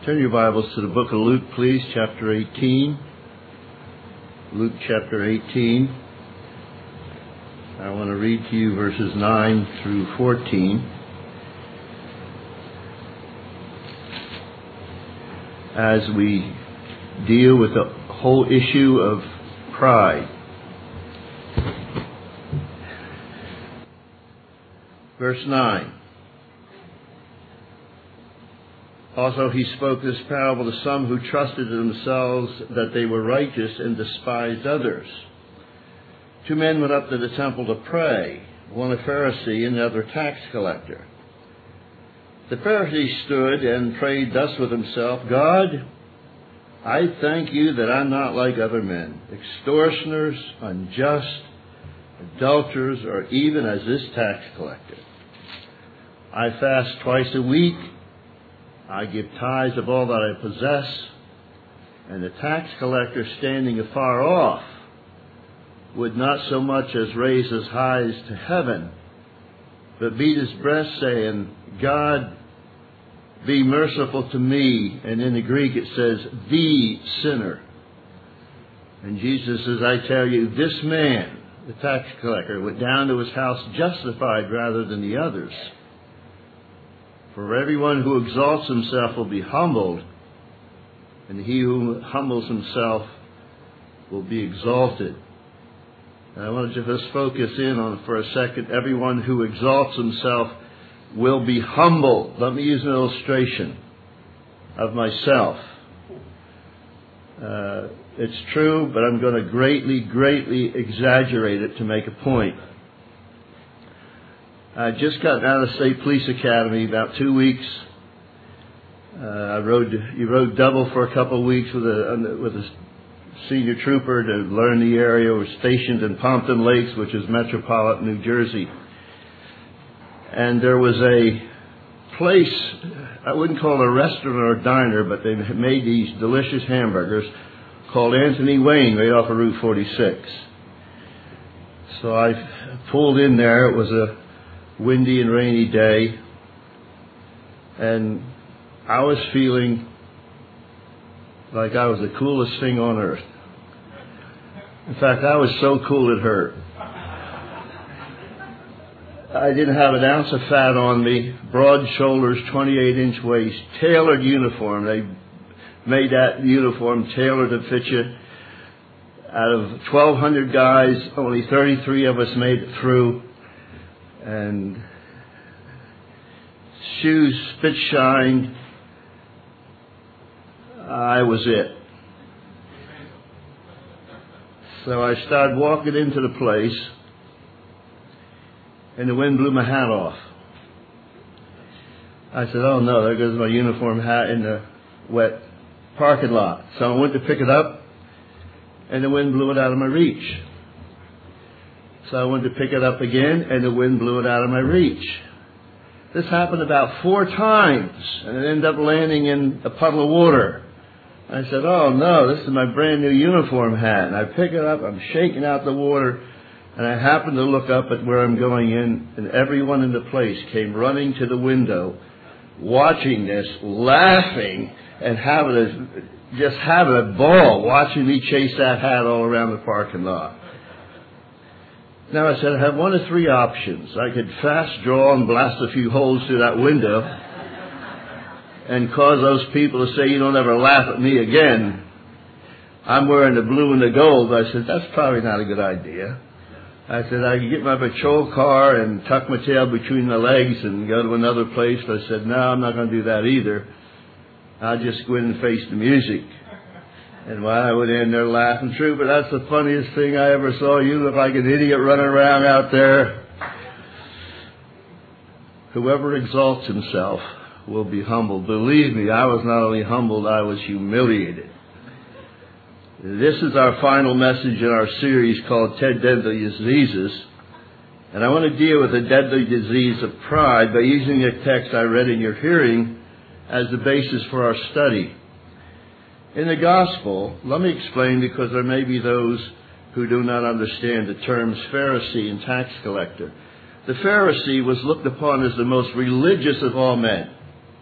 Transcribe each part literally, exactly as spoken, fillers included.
Turn your Bibles to the book of Luke, please, chapter eighteen. Luke chapter eighteen. I want to read to you verses nine through fourteen. As we deal with the whole issue of pride. Verse nine. Also he spoke this parable to some who trusted in themselves that they were righteous and despised others. Two men went up to the temple to pray, one a Pharisee and the other a tax collector. The Pharisee stood and prayed thus with himself, God, I thank you that I'm not like other men, extortioners, unjust, adulterers, or even as this tax collector. I fast twice a week. I give tithes of all that I possess. And the tax collector, standing afar off, would not so much as raise his eyes to heaven, but beat his breast, saying, God, be merciful to me. And in the Greek it says, the sinner. And Jesus says, I tell you, this man, the tax collector, went down to his house justified rather than the others. For everyone who exalts himself will be humbled, and he who humbles himself will be exalted. And I want to just focus in on for a second. Everyone who exalts himself will be humbled. Let me use an illustration of myself. Uh, it's true, but I'm going to greatly, greatly exaggerate it to make a point. I just got out of the State Police Academy about two weeks. Uh, I rode, you rode double for a couple of weeks with a with a senior trooper to learn the area. We're stationed in Pompton Lakes, which is metropolitan New Jersey. And there was a place, I wouldn't call it a restaurant or a diner, but they made these delicious hamburgers called Anthony Wayne right off of Route forty-six. So I pulled in there. It was a windy and rainy day, and I was feeling like I was the coolest thing on earth. In fact, I was so cool it hurt. I didn't have an ounce of fat on me, broad shoulders, twenty-eight inch waist, tailored uniform. They made that uniform tailored to fit you. Out of twelve hundred guys, only thirty-three of us made it through. And shoes spit shined. I was it. So I started walking into the place, and the wind blew my hat off. I said, oh no, there goes my uniform hat in the wet parking lot. So I went to pick it up, and the wind blew it out of my reach. So I went to pick it up again, and the wind blew it out of my reach. This happened about four times, and it ended up landing in a puddle of water. I said, oh no, this is my brand new uniform hat. And I pick it up, I'm shaking out the water, and I happen to look up at where I'm going in, and everyone in the place came running to the window, watching this, laughing, and having a, just having a ball, watching me chase that hat all around the parking lot. Now I said, I have one of three options. I could fast draw and blast a few holes through that window and cause those people to say, you don't ever laugh at me again. I'm wearing the blue and the gold. I said, that's probably not a good idea. I said, I could get my patrol car and tuck my tail between my legs and go to another place. But I said, no, I'm not going to do that either. I'll just go in and face the music. And while I went in there laughing, true, but that's the funniest thing I ever saw. You look like an idiot running around out there. Whoever exalts himself will be humbled. Believe me, I was not only humbled, I was humiliated. This is our final message in our series called ten Deadly Diseases. And I want to deal with the deadly disease of pride by using the text I read in your hearing as the basis for our study. In the gospel, let me explain, because there may be those who do not understand the terms Pharisee and tax collector. The Pharisee was looked upon as the most religious of all men.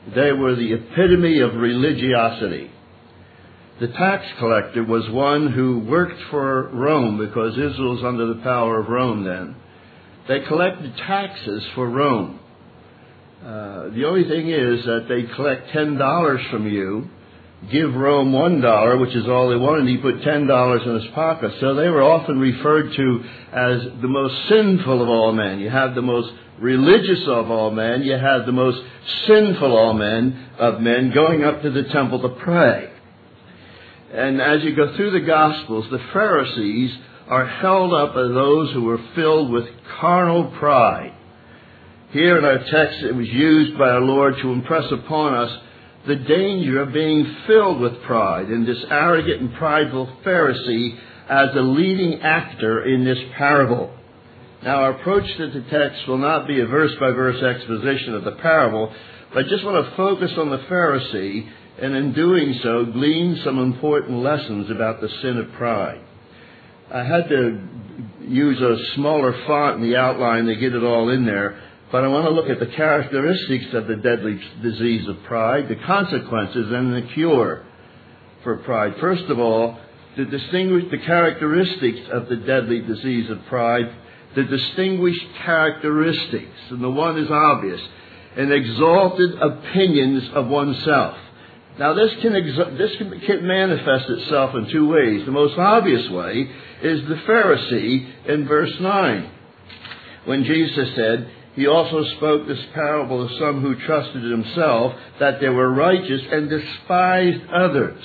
They were the epitome of religiosity. The tax collector was one who worked for Rome, because Israel was under the power of Rome then. They collected taxes for Rome. Uh, the only thing is that they collect ten dollars from you, give Rome one dollar, which is all they wanted, and he put ten dollars in his pocket. So they were often referred to as the most sinful of all men. You have the most religious of all men. You have the most sinful of all men of men going up to the temple to pray. And as you go through the Gospels, the Pharisees are held up as those who were filled with carnal pride. Here in our text, it was used by our Lord to impress upon us the danger of being filled with pride, and this arrogant and prideful Pharisee as a leading actor in this parable. Now, our approach to the text will not be a verse-by-verse exposition of the parable, but I just want to focus on the Pharisee, and in doing so, glean some important lessons about the sin of pride. I had to use a smaller font in the outline to get it all in there, but I want to look at the characteristics of the deadly disease of pride, the consequences, and the cure for pride. First of all, to distinguish the characteristics of the deadly disease of pride, the distinguished characteristics, and the one is obvious, an exalted opinions of oneself. Now, this can, exa- this can, can manifest itself in two ways. The most obvious way is the Pharisee in verse nine, when Jesus said, he also spoke this parable of some who trusted in himself that they were righteous and despised others.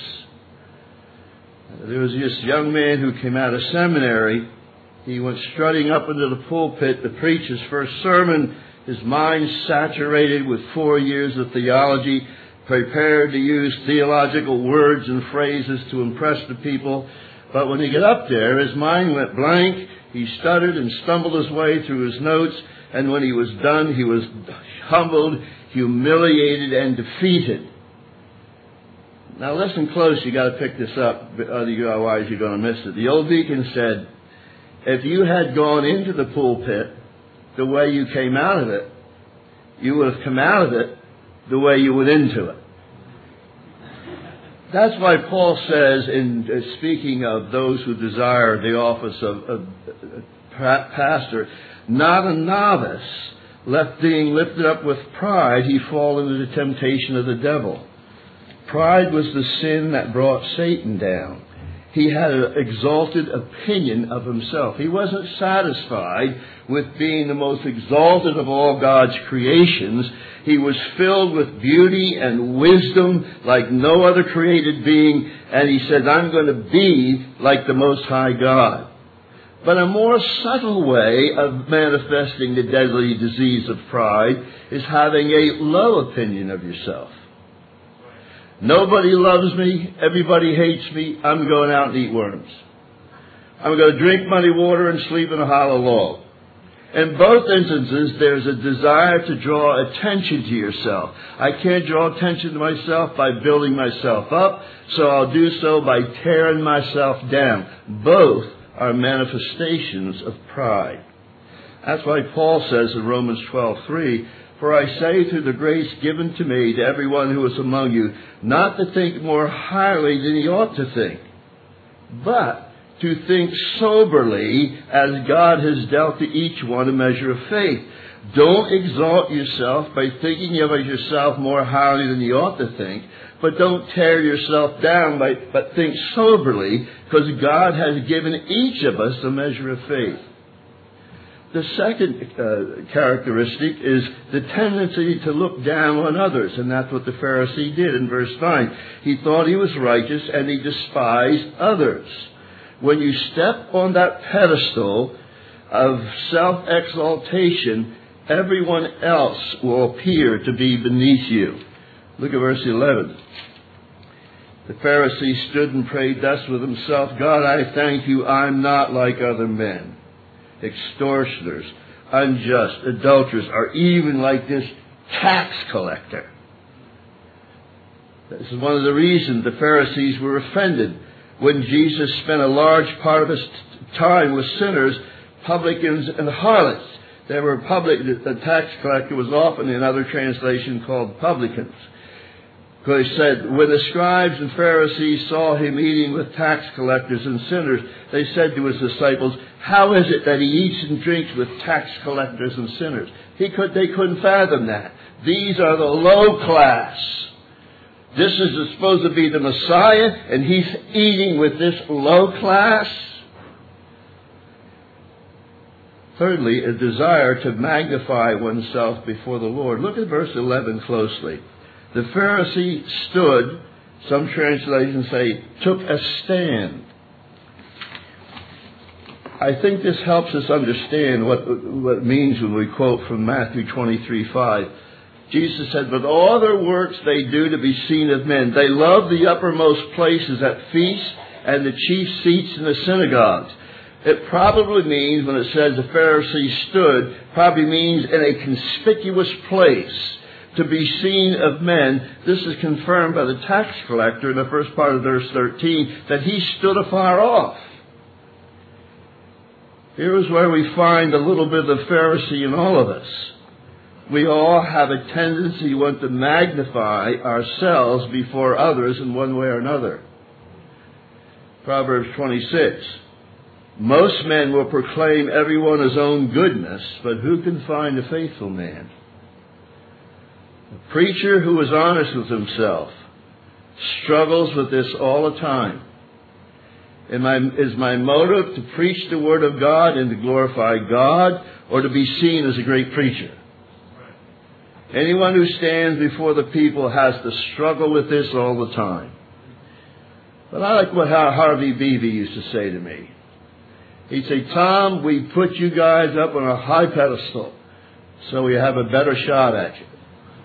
There was this young man who came out of seminary. He went strutting up into the pulpit to preach his first sermon, his mind saturated with four years of theology, prepared to use theological words and phrases to impress the people. But when he got up there, his mind went blank. He stuttered and stumbled his way through his notes. And when he was done, he was humbled, humiliated, and defeated. Now listen close, you got to pick this up, otherwise you're going to miss it. The old deacon said, if you had gone into the pulpit the way you came out of it, you would have come out of it the way you went into it. That's why Paul says, in uh, speaking of those who desire the office of, of uh, pastor, not a novice, left being lifted up with pride, he fall into the temptation of the devil. Pride was the sin that brought Satan down. He had an exalted opinion of himself. He wasn't satisfied with being the most exalted of all God's creations. He was filled with beauty and wisdom like no other created being, and he said, I'm going to be like the Most High God. But a more subtle way of manifesting the deadly disease of pride is having a low opinion of yourself. Nobody loves me. Everybody hates me. I'm going out and eat worms. I'm going to drink muddy water and sleep in a hollow log. In both instances, there's a desire to draw attention to yourself. I can't draw attention to myself by building myself up, so I'll do so by tearing myself down. Both are manifestations of pride. That's why Paul says in Romans twelve three, for I say through the grace given to me to everyone who is among you, not to think more highly than he ought to think, but to think soberly as God has dealt to each one a measure of faith. Don't exalt yourself by thinking of yourself more highly than you ought to think, but don't tear yourself down, by, but think soberly, because God has given each of us a measure of faith. The second uh, characteristic is the tendency to look down on others, and that's what the Pharisee did in verse nine. He thought he was righteous, and he despised others. When you step on that pedestal of self-exaltation, everyone else will appear to be beneath you. Look at verse eleven. The Pharisee stood and prayed thus with himself, God, I thank you, I'm not like other men, extortioners, unjust, adulterers, or even like this tax collector. This is one of the reasons the Pharisees were offended when Jesus spent a large part of his time with sinners, publicans, and harlots. They were public. The tax collector was often in other translations called publicans. Because he said, when the scribes and Pharisees saw him eating with tax collectors and sinners, they said to his disciples, how is it that he eats and drinks with tax collectors and sinners? He could, they couldn't fathom that. These are the low class. This is supposed to be the Messiah, and he's eating with this low class. Thirdly, a desire to magnify oneself before the Lord. Look at verse eleven closely. The Pharisee stood, some translations say, took a stand. I think this helps us understand what, what it means when we quote from Matthew twenty-three five. Jesus said, but all their works they do to be seen of men. They love the uppermost places at feasts and the chief seats in the synagogues. It probably means, when it says the Pharisee stood, probably means in a conspicuous place to be seen of men. This is confirmed by the tax collector in the first part of verse thirteen, that he stood afar off. Here is where we find a little bit of the Pharisee in all of us. We all have a tendency to want to magnify ourselves before others in one way or another. Proverbs twenty-six. Most men will proclaim everyone his own goodness, but who can find a faithful man? A preacher who is honest with himself struggles with this all the time. Am I, is my motive to preach the Word of God and to glorify God, or to be seen as a great preacher? Anyone who stands before the people has to struggle with this all the time. But I like what Harvey Beebe used to say to me. He'd say, Tom, we put you guys up on a high pedestal so we have a better shot at you.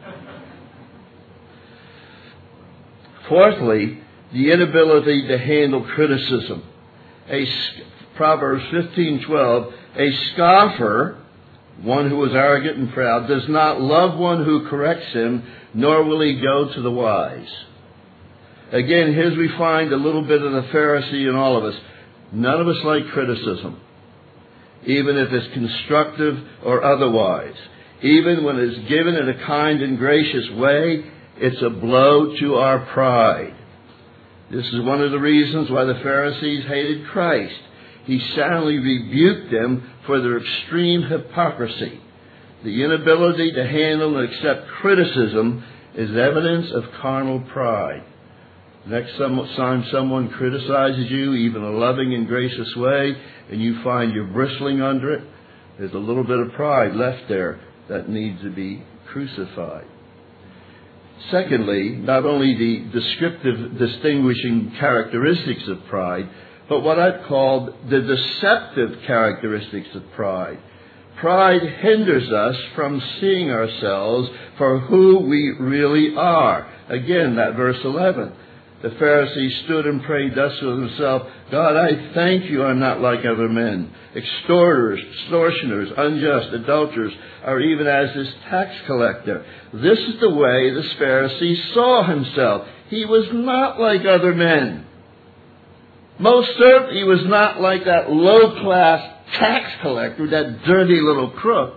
Fourthly, the inability to handle criticism. A, Proverbs fifteen twelve, a scoffer, one who is arrogant and proud, does not love one who corrects him, nor will he go to the wise. Again, here we find a little bit of the Pharisee in all of us. None of us like criticism, even if it's constructive or otherwise. Even when it's given in a kind and gracious way, it's a blow to our pride. This is one of the reasons why the Pharisees hated Christ. He soundly rebuked them for their extreme hypocrisy. The inability to handle and accept criticism is evidence of carnal pride. Next time someone criticizes you, even a loving and gracious way, and you find you're bristling under it, there's a little bit of pride left there that needs to be crucified. Secondly, not only the descriptive, distinguishing characteristics of pride, but what I've called the deceptive characteristics of pride. Pride hinders us from seeing ourselves for who we really are. Again, that verse eleven. The Pharisee stood and prayed thus to himself, God, I thank you I'm not like other men, extorters, extortioners, unjust, adulterers, or even as this tax collector. This is the way this Pharisee saw himself. He was not like other men. Most certainly he was not like that low-class tax collector, that dirty little crook.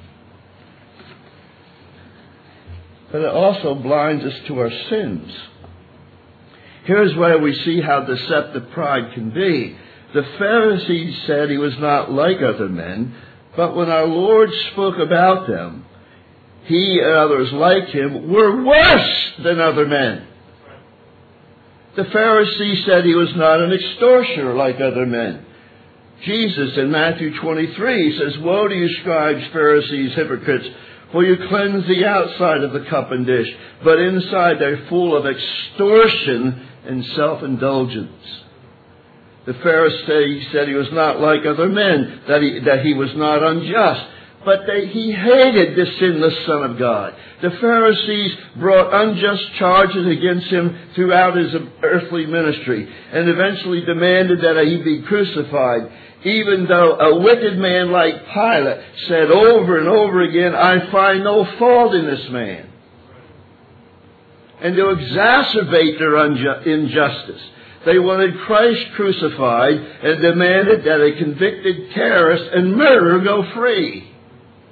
But it also blinds us to our sins. Here's where we see how deceptive pride can be. The Pharisees said he was not like other men, but when our Lord spoke about them, he and others like him were worse than other men. The Pharisee said he was not an extortioner like other men. Jesus in Matthew twenty-three says, Woe to you, scribes, Pharisees, hypocrites, for you cleanse the outside of the cup and dish, but inside they're full of extortion and self-indulgence. The Pharisee said he was not like other men, that he, that he was not unjust, but they, he hated the sinless Son of God. The Pharisees brought unjust charges against him throughout his earthly ministry and eventually demanded that he be crucified, even though a wicked man like Pilate said over and over again, I find no fault in this man. And to exacerbate their unju- injustice, they wanted Christ crucified and demanded that a convicted terrorist and murderer go free.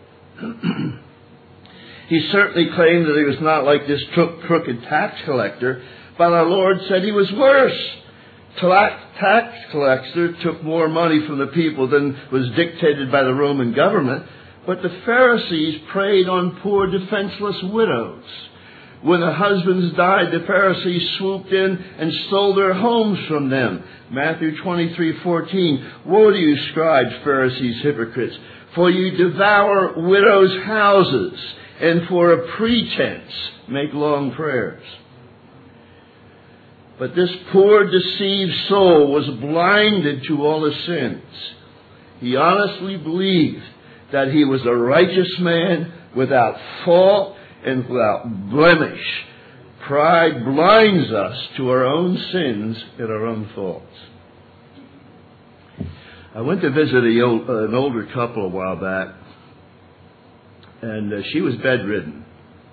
He certainly claimed that he was not like this crooked tax collector, but our Lord said he was worse. Tax collector took more money from the people than was dictated by the Roman government, but the Pharisees preyed on poor defenseless widows. When the husbands died, the Pharisees swooped in and stole their homes from them. Matthew twenty-three fourteen. Woe to you, scribes, Pharisees, hypocrites, for you devour widows' houses, and for a pretense make long prayers. But this poor, deceived soul was blinded to all his sins. He honestly believed that he was a righteous man without fault and without blemish. Pride blinds us to our own sins and our own faults. I went to visit a, an older couple a while back, and uh, she was bedridden.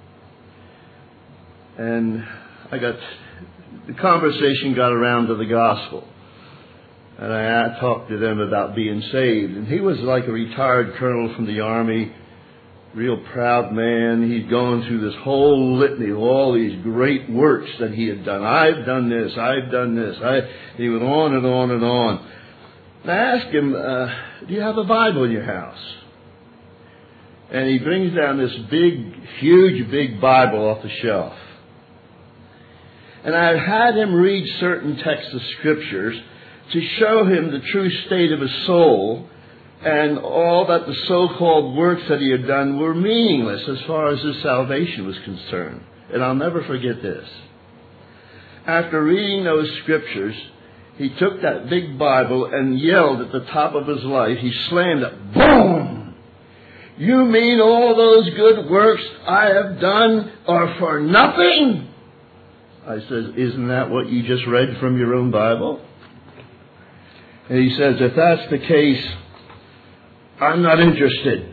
And I got, the conversation got around to the gospel. And I talked to them about being saved. And he was like a retired colonel from the army, real proud man. He'd gone through this whole litany of all these great works that he had done. I've done this, I've done this. I, he went on and on and on. And I asked him, uh, do you have a Bible in your house? And he brings down this big, huge, big Bible off the shelf. And I had him read certain texts of scriptures to show him the true state of his soul, and all that the so-called works that he had done were meaningless as far as his salvation was concerned. And I'll never forget this. After reading those scriptures, he took that big Bible and yelled at the top of his life. He slammed it. Boom! You mean all those good works I have done are for nothing? I said, isn't that what you just read from your own Bible? And he says, if that's the case, I'm not interested.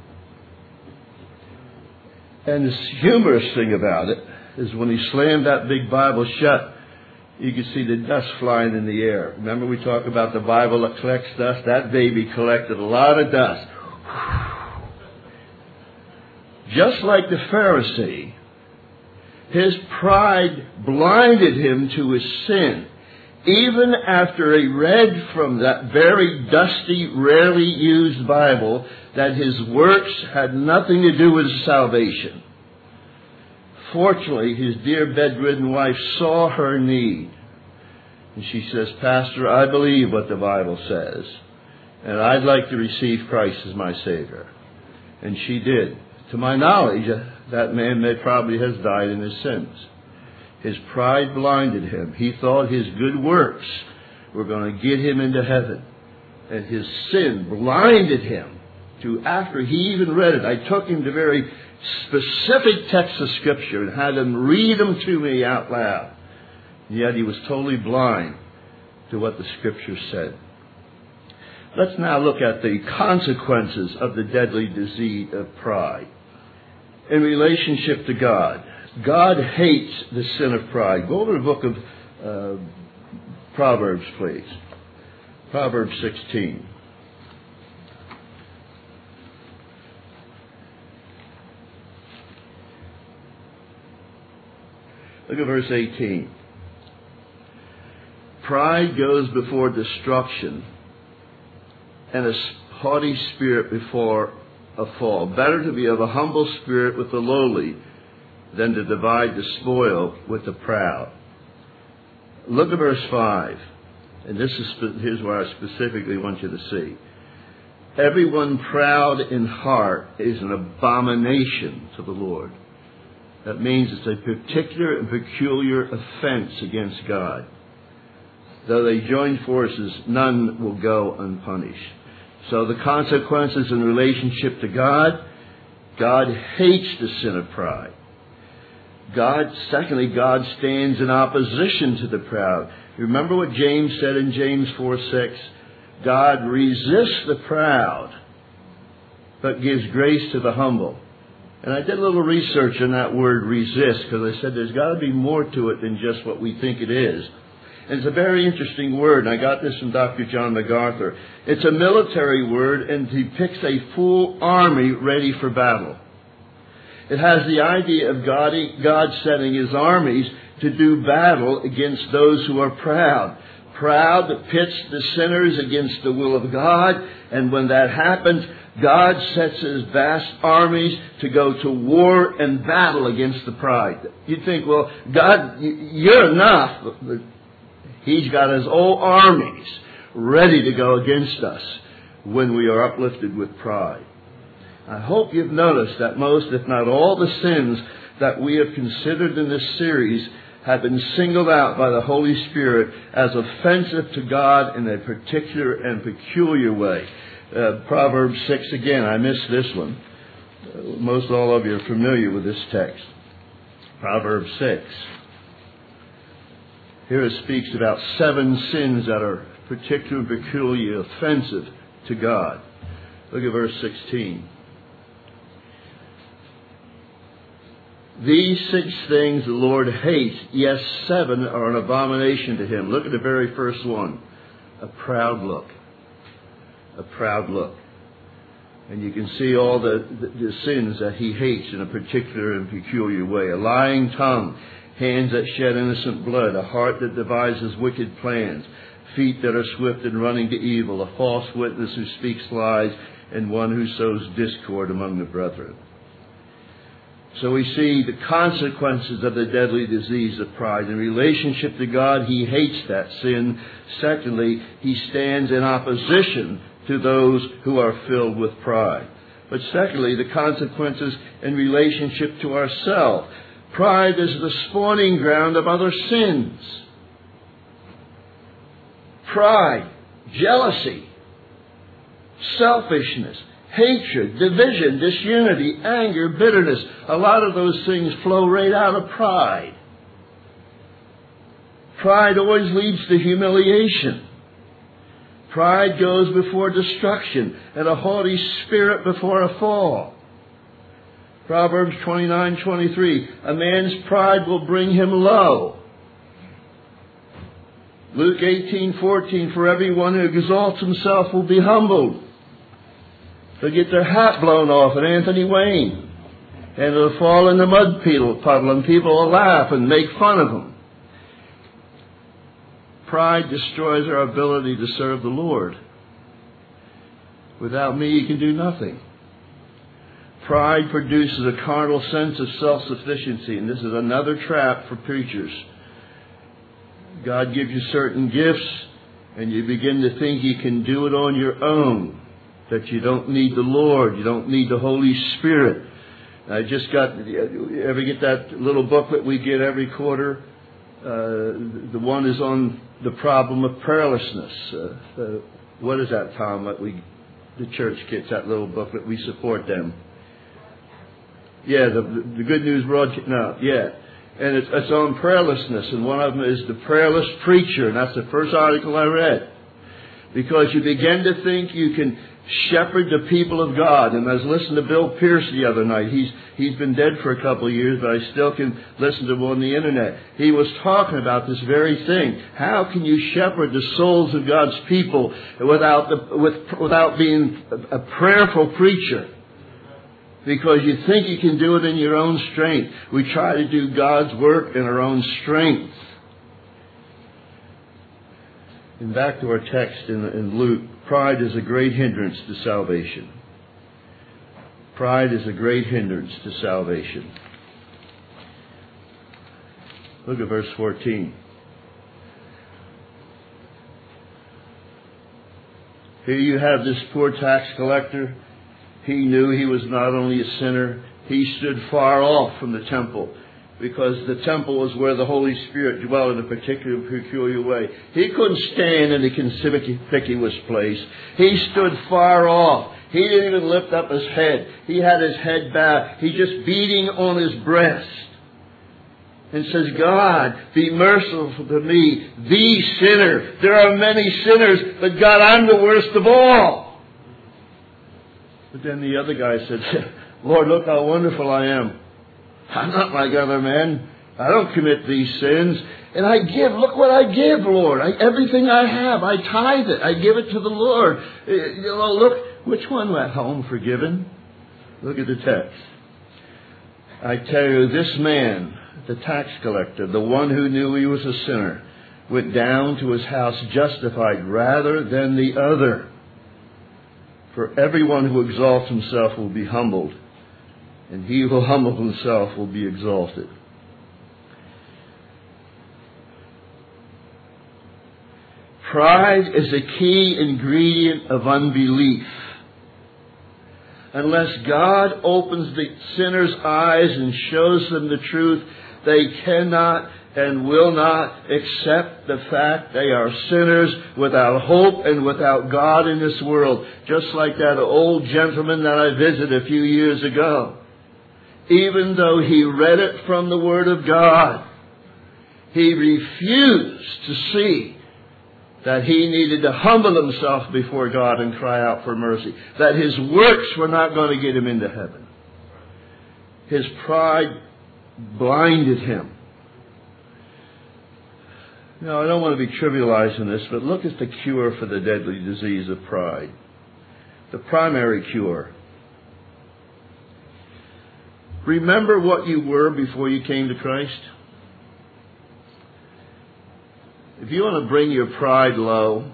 And the humorous thing about it is when he slammed that big Bible shut, you could see the dust flying in the air. Remember we talk about the Bible that collects dust? That baby collected a lot of dust. Just like the Pharisee, his pride blinded him to his sin. Even after he read from that very dusty, rarely used Bible that his works had nothing to do with his salvation. Fortunately, his dear bedridden wife saw her need. And she says, Pastor, I believe what the Bible says, and I'd like to receive Christ as my Savior. And she did. To my knowledge, that man may probably has died in his sins. His pride blinded him. He thought his good works were going to get him into heaven. And his sin blinded him to, after he even read it, I took him to very specific texts of Scripture and had him read them to me out loud. And yet he was totally blind to what the Scripture said. Let's now look at the consequences of the deadly disease of pride in relationship to God. God hates the sin of pride. Go to the book of uh, Proverbs, please. Proverbs sixteen. Look at verse eighteen. Pride goes before destruction, and a haughty spirit before a fall. Better to be of a humble spirit with the lowly than to divide the spoil with the proud. Look at verse five. And this is here's where I specifically want you to see. Everyone proud in heart is an abomination to the Lord. That means it's a particular and peculiar offense against God. Though they join forces, none will go unpunished. So the consequences in relationship to God, God hates the sin of pride. God, secondly, God stands in opposition to the proud. Remember what James said in James four six? God resists the proud, but gives grace to the humble. And I did a little research on that word resist, because I said there's got to be more to it than just what we think it is. And it's a very interesting word, and I got this from Doctor John MacArthur. It's a military word and depicts a full army ready for battle. It has the idea of God, God setting his armies to do battle against those who are proud. Proud that pits the sinners against the will of God. And when that happens, God sets his vast armies to go to war and battle against the pride. You'd think, well, God, you're enough. He's got his whole armies ready to go against us when we are uplifted with pride. I hope you've noticed that most, if not all, the sins that we have considered in this series have been singled out by the Holy Spirit as offensive to God in a particular and peculiar way. Uh, Proverbs six again, I missed this one. Uh, most all of you are familiar with this text. Proverbs six. Here it speaks about seven sins that are particularly and peculiarly offensive to God. Look at verse sixteen. These six things the Lord hates, yes, seven are an abomination to him. Look at the very first one. A proud look. A proud look. And you can see all the, the, the sins that he hates in a particular and peculiar way. A lying tongue, hands that shed innocent blood, a heart that devises wicked plans, feet that are swift in running to evil, a false witness who speaks lies, and one who sows discord among the brethren. So we see the consequences of the deadly disease of pride. In relationship to God, he hates that sin. Secondly, he stands in opposition to those who are filled with pride. But secondly, the consequences in relationship to ourselves. Pride is the spawning ground of other sins. Pride, jealousy, selfishness, hatred, division, disunity, anger, bitterness. A lot of those things flow right out of pride. Pride always leads to humiliation. Pride goes before destruction, and a haughty spirit before a fall. Proverbs twenty-nine twenty-three, a man's pride will bring him low. Luke eighteen fourteen, for everyone who exalts himself will be humbled. They'll get their hat blown off at Anthony Wayne. And it'll fall in the mud puddle and people will laugh and make fun of them. Pride destroys our ability to serve the Lord. Without me, you can do nothing. Pride produces a carnal sense of self-sufficiency. And this is another trap for preachers. God gives you certain gifts and you begin to think you can do it on your own. That you don't need the Lord. You don't need the Holy Spirit. I just got, you ever get that little booklet we get every quarter? Uh, the one is on the problem of prayerlessness. Uh, uh, what is that, Tom? That we, the church gets that little booklet. We support them. Yeah, the, the Good News broadcast. No, yeah. And it's, it's on prayerlessness. And one of them is the prayerless preacher. And that's the first article I read. Because you begin to think you can shepherd the people of God. And I was listening to Bill Pierce the other night. He's he's been dead for a couple of years, but I still can listen to him on the internet. He was talking about this very thing. How can you shepherd the souls of God's people without the, with, without being a, a prayerful preacher? Because you think you can do it in your own strength. We try to do God's work in our own strength. And back to our text in, in Luke, pride is a great hindrance to salvation. Pride is a great hindrance to salvation. Look at verse fourteen. Here you have this poor tax collector. He knew he was not only a sinner, he stood far off from the temple. Because the temple was where the Holy Spirit dwelt in a particular, peculiar way. He couldn't stand in the conspicuous place. He stood far off. He didn't even lift up his head. He had his head bowed. He's just beating on his breast. And says, God, be merciful to me, the sinner. There are many sinners, but God, I'm the worst of all. But then the other guy said, Lord, look how wonderful I am. I'm not like other men. I don't commit these sins. And I give. Look what I give, Lord. I, everything I have, I tithe it. I give it to the Lord. You know, look, which one went home forgiven? Look at the text. I tell you, this man, the tax collector, the one who knew he was a sinner, went down to his house justified rather than the other. For everyone who exalts himself will be humbled, and he who humbles himself will be exalted. Pride is a key ingredient of unbelief. Unless God opens the sinner's eyes and shows them the truth, they cannot and will not accept the fact they are sinners without hope and without God in this world. Just like that old gentleman that I visited a few years ago. Even though he read it from the Word of God, he refused to see that he needed to humble himself before God and cry out for mercy. That his works were not going to get him into heaven. His pride blinded him. Now, I don't want to be trivializing this, but look at the cure for the deadly disease of pride. The primary cure. Remember what you were before you came to Christ? If you want to bring your pride low,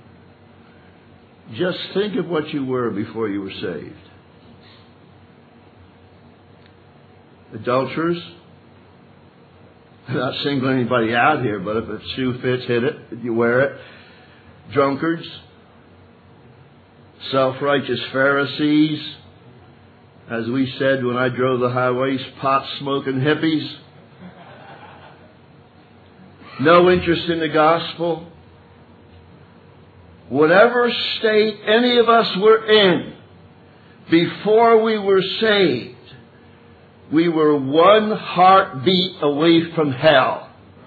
just think of what you were before you were saved. Adulterers. I'm not singling anybody out here, but if a shoe fits, hit it. You wear it. Drunkards. Self-righteous Pharisees. As we said when I drove the highways, pot-smoking hippies. No interest in the gospel. Whatever state any of us were in before we were saved, we were one heartbeat away from hell.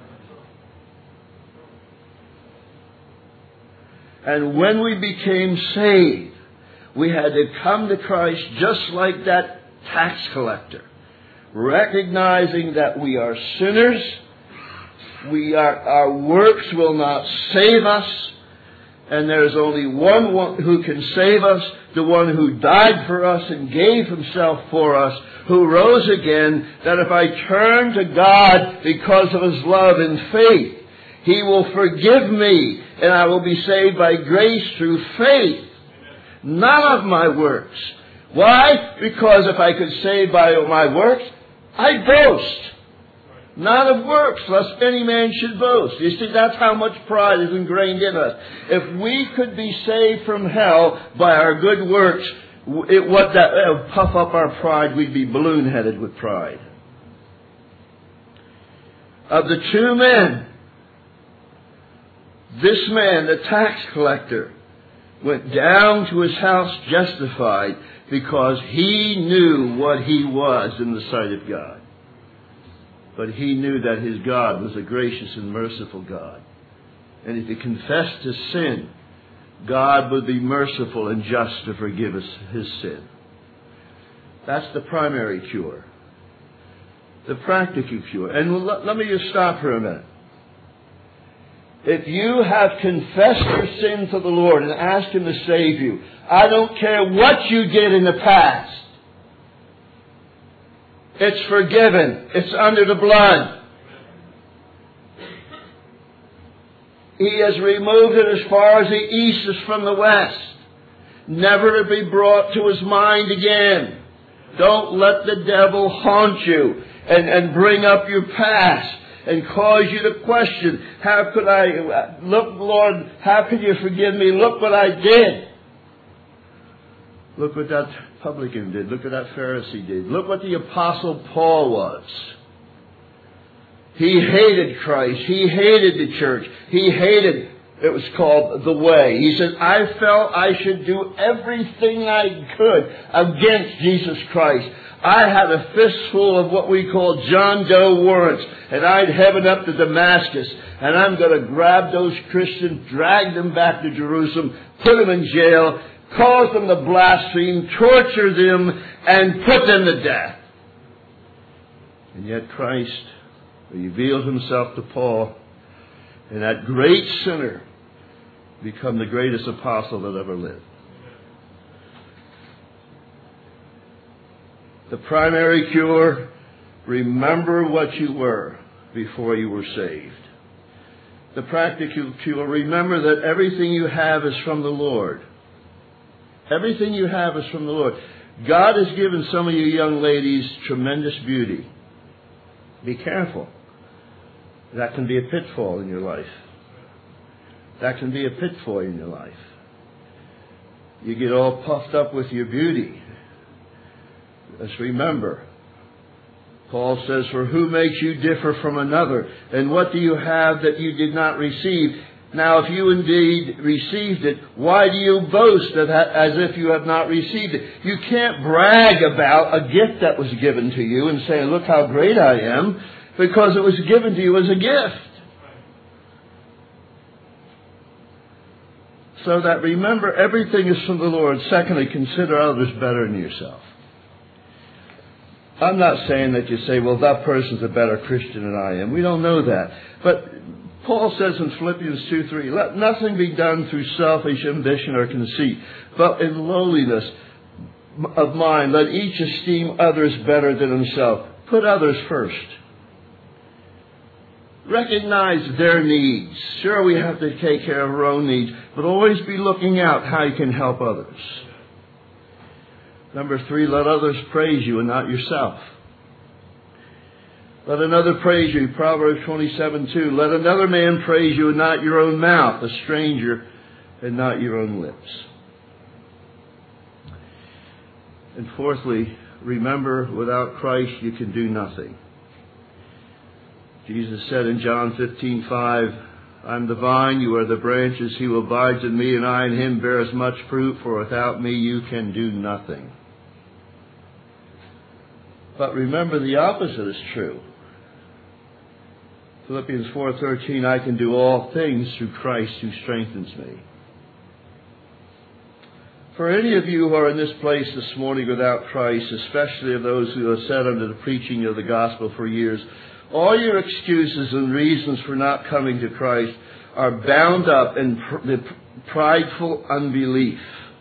And when we became saved, we had to come to Christ just like that tax collector, recognizing that we are sinners. We are, our works will not save us. And there's only one who can save us, the one who died for us and gave himself for us, who rose again, that if I turn to God because of his love and faith, he will forgive me and I will be saved by grace through faith, not of my works. Why? Because if I could save by my works, I'd boast. Not of works, lest any man should boast. You see, that's how much pride is ingrained in us. If we could be saved from hell by our good works, it would that it would puff up our pride. We'd be balloon-headed with pride. Of the two men, this man, the tax collector, went down to his house justified because he knew what he was in the sight of God. But he knew that his God was a gracious and merciful God. And if he confessed his sin, God would be merciful and just to forgive us his sin. That's the primary cure. The practical cure. And let, let me just stop for a minute. If you have confessed your sin to the Lord and asked him to save you, I don't care what you did in the past. It's forgiven. It's under the blood. He has removed it as far as the east is from the west, never to be brought to his mind again. Don't let the devil haunt you and, and bring up your past and cause you to question, how could I, look, Lord, how could you forgive me? Look what I did. Look what that publican did. Look what that Pharisee did. Look what the Apostle Paul was. He hated Christ. He hated the church. He hated, it was called the way. He said, I felt I should do everything I could against Jesus Christ. I had a fistful of what we call John Doe warrants, and I'd headed up to Damascus, and I'm going to grab those Christians, drag them back to Jerusalem, put them in jail, cause them to blaspheme, torture them, and put them to death. And yet Christ He revealed himself to Paul, and that great sinner become the greatest apostle that ever lived. The primary cure, remember what you were before you were saved. The practical cure, remember that everything you have is from the Lord. Everything you have is from the Lord. God has given some of you young ladies tremendous beauty. Be careful. That can be a pitfall in your life. That can be a pitfall in your life. You get all puffed up with your beauty. Let's remember, Paul says, for who makes you differ from another? And what do you have that you did not receive? Now, if you indeed received it, why do you boast as if you have not received it? You can't brag about a gift that was given to you and say, look how great I am, because it was given to you as a gift. So that remember, everything is from the Lord. Secondly, consider others better than yourself. I'm not saying that you say, well, that person's a better Christian than I am. We don't know that. But Paul says in Philippians two three, let nothing be done through selfish ambition or conceit, but in lowliness of mind, let each esteem others better than himself. Put others first. Recognize their needs. Sure, we have to take care of our own needs, but always be looking out how you can help others. Number three, let others praise you and not yourself. Let another praise you. Proverbs twenty-seven two. Let another man praise you and not your own mouth, a stranger and not your own lips. And fourthly, remember, without Christ you can do nothing. Jesus said in John fifteen five, I am the vine, you are the branches. He who abides in me and I in him bears much fruit, for without me you can do nothing. But remember, the opposite is true. Philippians four thirteen, I can do all things through Christ who strengthens me. For any of you who are in this place this morning without Christ, especially of those who have sat under the preaching of the gospel for years, all your excuses and reasons for not coming to Christ are bound up in pr- the prideful unbelief.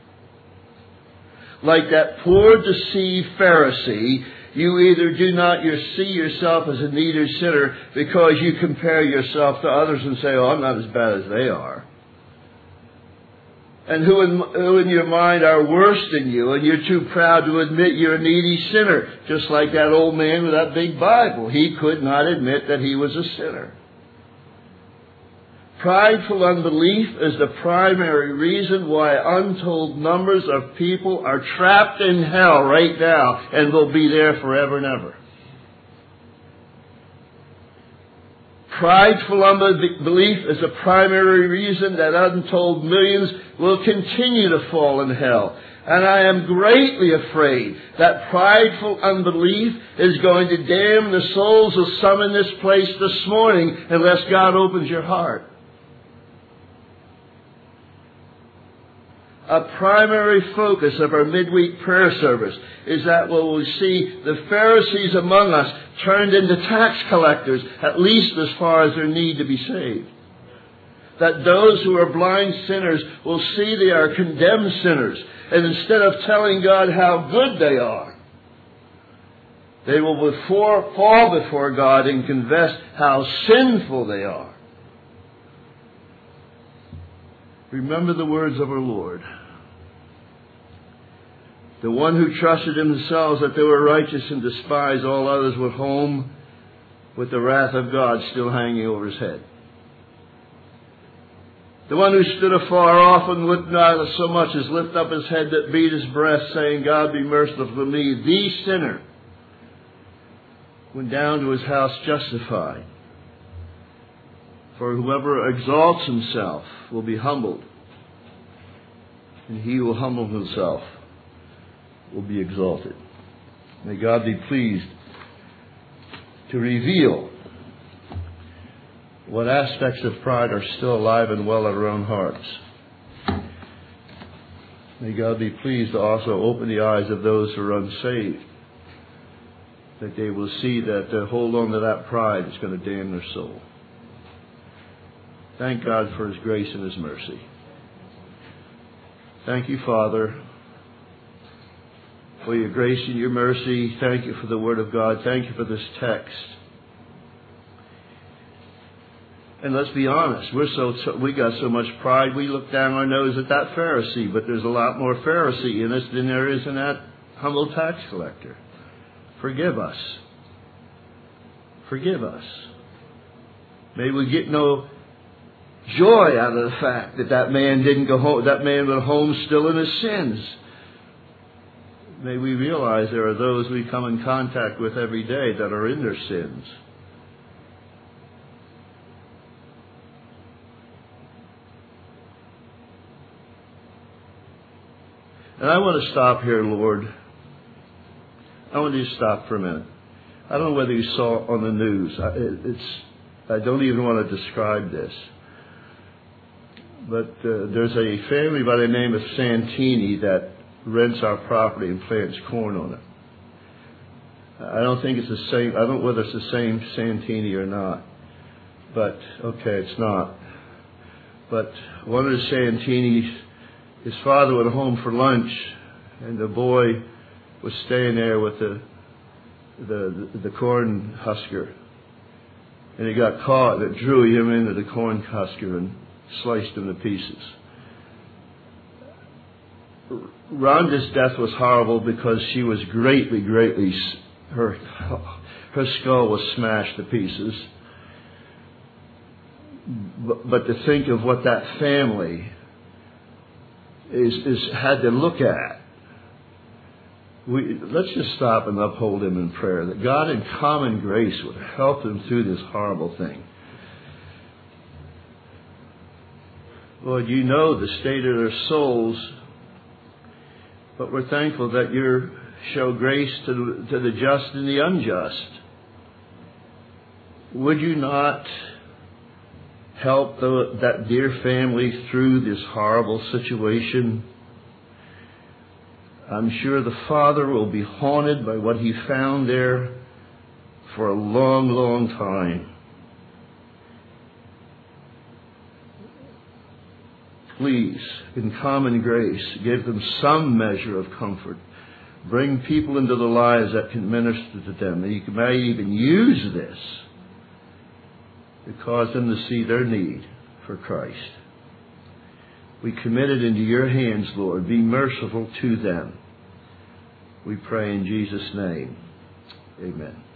Like that poor deceived Pharisee, you either do not see yourself as a needy sinner because you compare yourself to others and say, oh, I'm not as bad as they are. And who in, who in your mind are worse than you, and you're too proud to admit you're a needy sinner. Just like that old man with that big Bible. He could not admit that he was a sinner. Prideful unbelief is the primary reason why untold numbers of people are trapped in hell right now and will be there forever and ever. Prideful unbelief is the primary reason that untold millions will continue to fall in hell. And I am greatly afraid that prideful unbelief is going to damn the souls of some in this place this morning unless God opens your heart. A primary focus of our midweek prayer service is that we will see the Pharisees among us turned into tax collectors, at least as far as their need to be saved. That those who are blind sinners will see they are condemned sinners, and instead of telling God how good they are, they will before, fall before God and confess how sinful they are. Remember the words of our Lord. The one who trusted in themselves that they were righteous and despised all others went home with the wrath of God still hanging over his head. The one who stood afar off and would not so much as lift up his head that beat his breast, saying, God be merciful to me, the sinner, went down to his house justified. For whoever exalts himself will be humbled, and he who will humble himself will be exalted. May God be pleased to reveal what aspects of pride are still alive and well in our own hearts. May God be pleased to also open the eyes of those who are unsaved that they will see that to hold on to that pride is going to damn their soul. Thank God for His grace and His mercy. Thank you, Father, for your grace and your mercy. Thank you for the Word of God. Thank you for this text. And let's be honest, we're so, so we got so much pride, we look down our nose at that Pharisee, but there's a lot more Pharisee in us than there is in that humble tax collector. Forgive us. Forgive us. May we get no joy out of the fact that that man didn't go home, that man went home still in his sins. May we realize there are those we come in contact with every day that are in their sins. And I want to stop here, Lord. I want you to stop for a minute. I don't know whether you saw on the news. It's, I don't even want to describe this. But uh, there's a family by the name of Santini that rents our property and plants corn on it. I don't think it's the same. I don't know whether it's the same Santini or not. But, okay, it's not. But one of the Santinis, his father went home for lunch, and the boy was staying there with the the, the, the corn husker. And he got caught, and it drew him into the corn husker and sliced him to pieces. Rhonda's death was horrible because she was greatly, greatly, her, her skull was smashed to pieces. But, but to think of what that family is, is had to look at, we, let's just stop and uphold him in prayer, that God in common grace would help them through this horrible thing. Lord, you know the state of their souls, but we're thankful that you show grace to the, to the just and the unjust. Would you not help the, that dear family through this horrible situation? I'm sure the father will be haunted by what he found there for a long, long time. Please, in common grace, give them some measure of comfort. Bring people into their lives that can minister to them. And you may even use this to cause them to see their need for Christ. We commit it into your hands, Lord. Be merciful to them. We pray in Jesus' name. Amen.